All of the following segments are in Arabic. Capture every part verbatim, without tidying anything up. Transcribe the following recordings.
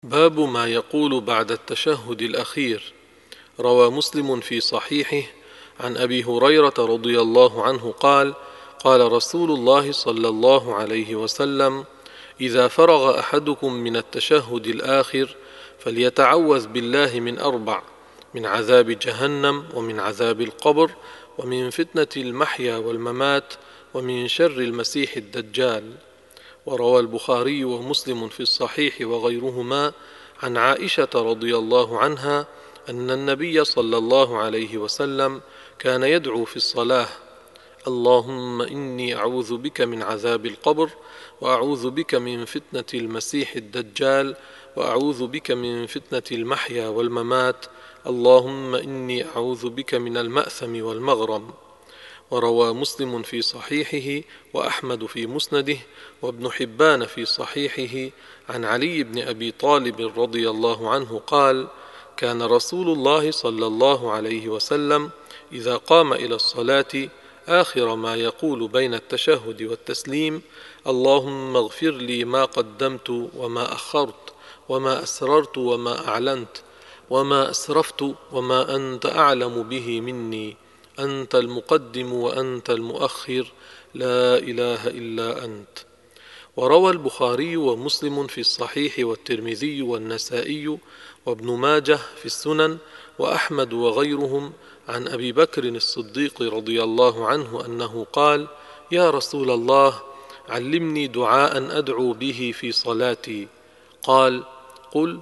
باب ما يقول بعد التشهد الأخير. روى مسلم في صحيحه عن أبي هريرة رضي الله عنه قال: قال رسول الله صلى الله عليه وسلم: إذا فرغ أحدكم من التشهد الآخر فليتعوذ بالله من أربع: من عذاب جهنم، ومن عذاب القبر، ومن فتنة المحيا والممات، ومن شر المسيح الدجال. وروى البخاري ومسلم في الصحيح وغيرهما عن عائشة رضي الله عنها أن النبي صلى الله عليه وسلم كان يدعو في الصلاة: اللهم إني أعوذ بك من عذاب القبر، وأعوذ بك من فتنة المسيح الدجال، وأعوذ بك من فتنة المحيا والممات، اللهم إني أعوذ بك من المأثم والمغرم. وروى مسلم في صحيحه وأحمد في مسنده وابن حبان في صحيحه عن علي بن أبي طالب رضي الله عنه قال: كان رسول الله صلى الله عليه وسلم إذا قام إلى الصلاة آخر ما يقول بين التشهد والتسليم: اللهم اغفر لي ما قدمت وما أخرت، وما أسررت وما أعلنت، وما أسرفت وما أنت أعلم به مني، أنت المقدم وأنت المؤخر، لا إله إلا أنت. وروى البخاري ومسلم في الصحيح والترمذي والنسائي وابن ماجه في السنن وأحمد وغيرهم عن أبي بكر الصديق رضي الله عنه أنه قال: يا رسول الله، علمني دعاء أدعو به في صلاتي. قال: قل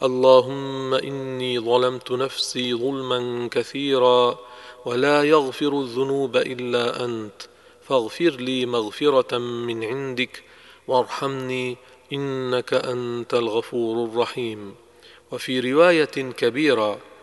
اللهم إني ظلمت نفسي ظلما كثيرا، ولا يغفر الذنوب إلا أنت، فاغفر لي مغفرة من عندك، وارحمني إنك أنت الغفور الرحيم. وفي رواية كبيرة: